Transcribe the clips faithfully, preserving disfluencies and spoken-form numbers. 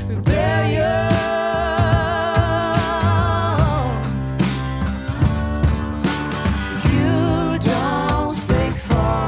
rebellion. You don't speak for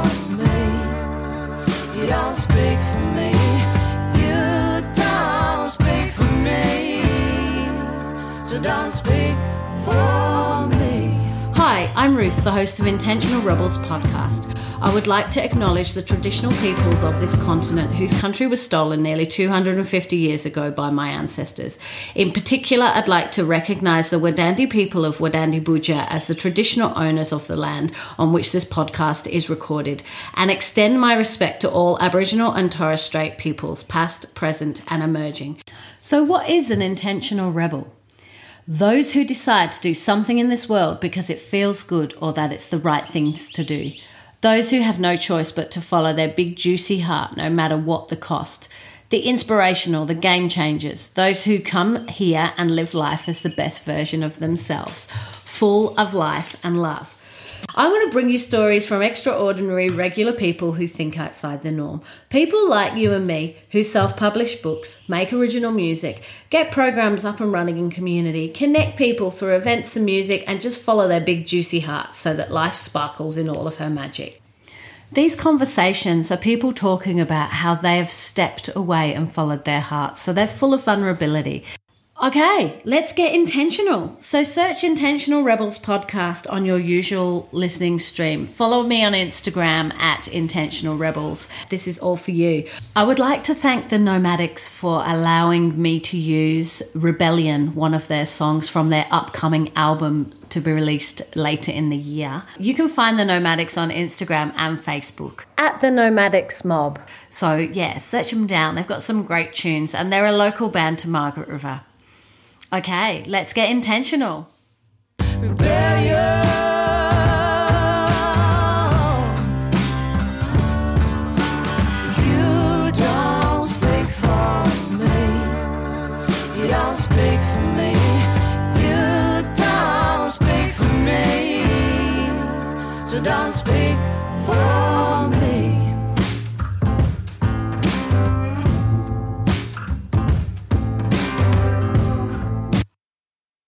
me. You don't speak for me. You don't speak for me. So don't speak for me. Hi, I'm Ruth, the host of Intentional Rebels podcast. I would like to acknowledge the traditional peoples of this continent whose country was stolen nearly two hundred fifty years ago by my ancestors. In particular, I'd like to recognise the Wadandi people of Wadandi Buja as the traditional owners of the land on which this podcast is recorded, and extend my respect to all Aboriginal and Torres Strait peoples, past, present and emerging. So what is an intentional rebel? Those who decide to do something in this world because it feels good or that it's the right thing to do. Those who have no choice but to follow their big juicy heart no matter what the cost. The inspirational, the game changers. Those who come here and live life as the best version of themselves. Full of life and love. I want to bring you stories from extraordinary, regular people who think outside the norm. People like you and me who self-publish books, make original music, get programs up and running in community, connect people through events and music, and just follow their big juicy hearts so that life sparkles in all of her magic. These conversations are people talking about how they have stepped away and followed their hearts, so they're full of vulnerability. Okay, let's get intentional. So search Intentional Rebels podcast on your usual listening stream. Follow me on Instagram at Intentional Rebels. This is all for you. I would like to thank the Nomadics for allowing me to use Rebellion, one of their songs from their upcoming album to be released later in the year. You can find the Nomadics on Instagram and Facebook at the Nomadics Mob. So yeah, search them down. They've got some great tunes and they're a local band to Margaret River. Okay, let's get intentional. Rebellion. You don't speak for me. You don't speak for me. You don't speak for me. So don't speak for me.